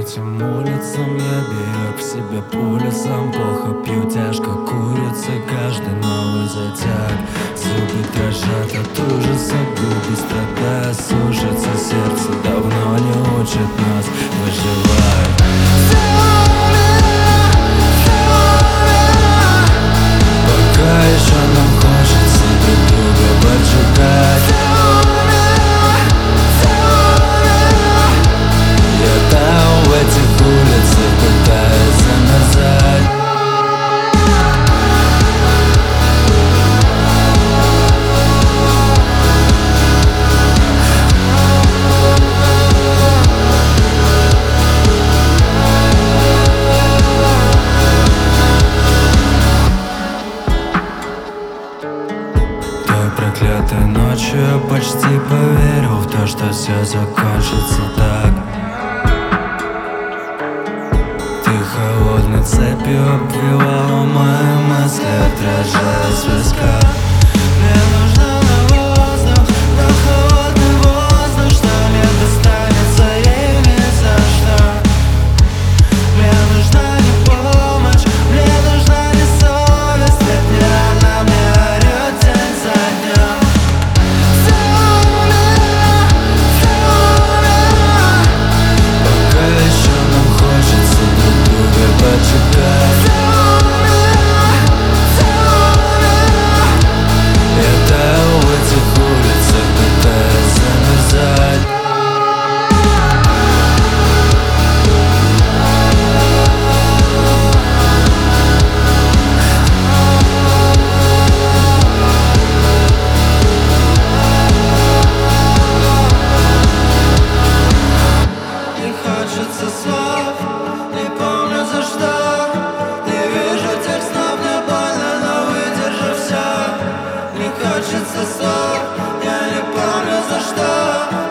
этим улицам я бег в себе пульсом. Плохо пью, тяжко курица, каждый новый затяг. Зубы дрожат от ужаса, губы страдают, сушится сердце, давно не учит нас выживать. Пока еще нам хочется друг друга поджигать. Я там в этих улицах пытаюсь замерзать. Той проклятой ночью я почти поверил в то, что все закончится так. Ты холодной цепью обвивала мои мысли, отражаясь в висках. Мне нужен новый воздух, но холодный воздух, что не достанется ей ни за что. Мне нужна не помощь, мне нужна не совесть, ведь не она мне орёт день за днем. Пока еще нам хочется друг друга поджигать. Я таю в этих улицах, пытаюсь замерзать. Не хочется слов, не помню за что. Не вижу тех снов, мне больно, но выдержу все. Не хочется слов, я не помню за что.